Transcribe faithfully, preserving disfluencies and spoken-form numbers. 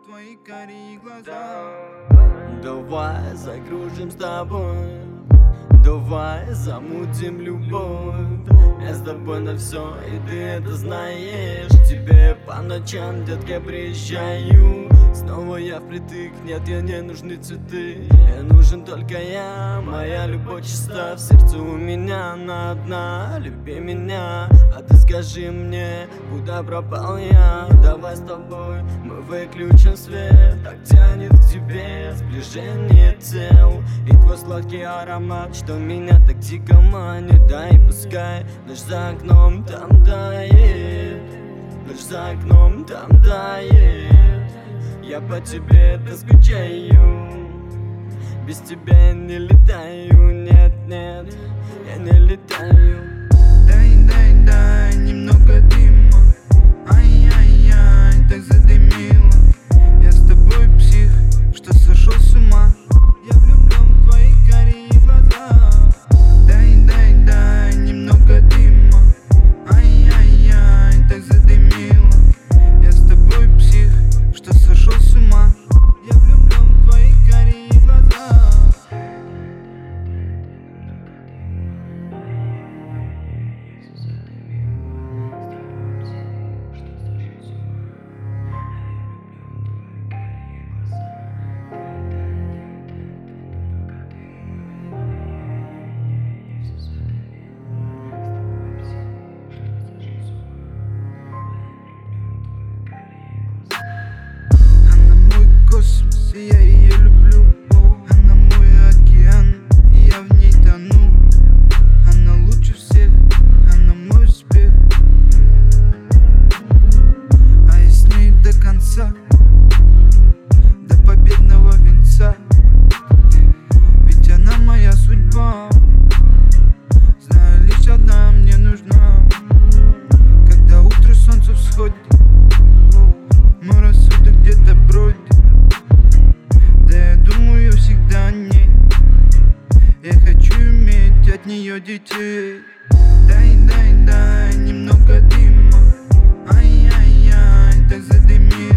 твои карие глаза. Давай закружим с тобой, давай замутим любовь. Я с тобой на все, и ты это знаешь. Тебе по ночам, детка, приезжаю. Снова я впритык, нет, я не нужны цветы. Я нужен только я, моя любовь чиста. В сердце у меня она одна, люби меня. А ты скажи мне, куда пропал я? Давай с тобой мы выключим свет. Так тянет к тебе сближение тел. И твой сладкий аромат, что меня так дико манит. Да и пускай ночь за окном там тает, ночь за окном там тает. Я по тебе доскучаю, без тебя я не летаю. Нет, нет, я не летаю. Дай, дай, дай немного дыма. Ай-яй-яй, так задымило. Я с тобой псих, что сошел с ума. Я влюблен в твои карие глаза. Дай, дай, дай немного дыма. Ай-яй-яй, так задымило. Я с тобой псих, что сошел с ума. Я влюблен в твои карие глаза. Космос, и я ее люблю. Она мой океан, и я в ней тону. Она лучше всех, она мой успех. А я с ней до конца, до победного венца. Ведь она моя судьба. Знаю, лишь одна мне нужна. Когда утро солнце всходит, мой рассудок где-то бродит. Всегда не. Я хочу иметь от нее детей. Дай, дай, дай немного дыма. Ай-яй-яй, так задымило.